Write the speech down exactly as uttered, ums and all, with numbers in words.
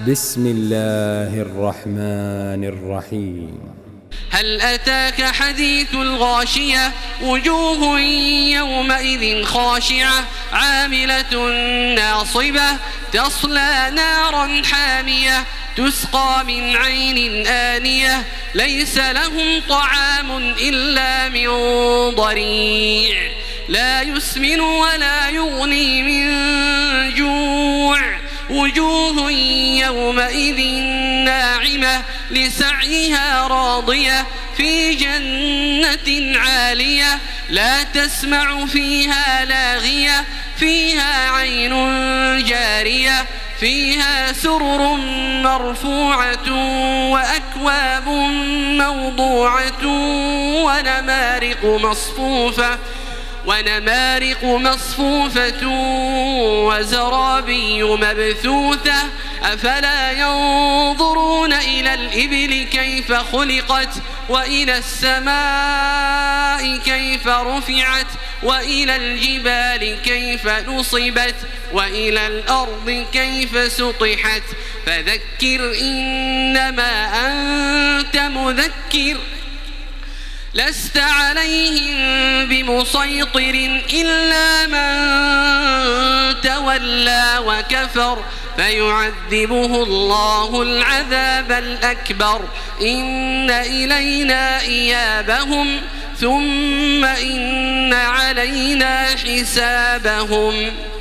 بسم الله الرحمن الرحيم. هل أتاك حديث الغاشية وجوه يومئذ خاشعة عاملة ناصبة تصلى نارا حامية تسقى من عين آنية ليس لهم طعام إلا من ضريع لا يسمن ولا يغني من جوع وجوه يومئذ ناعمة لسعيها راضية في جنة عالية لا تسمع فيها لاغية فيها عين جارية فيها سرر مرفوعة وأكواب موضوعة ونمارق مصفوفة ونمارق مصفوفة وزرابي مبثوثة أفلا ينظرون إلى الإبل كيف خلقت وإلى السماء كيف رفعت وإلى الجبال كيف نصبت وإلى الأرض كيف سطحت فذكر إنما أنت مذكر لست عليهم بمسيطر إلا من تولى وكفر فيعذبه الله العذاب الأكبر إن إلينا إيابهم ثم إن علينا حسابهم.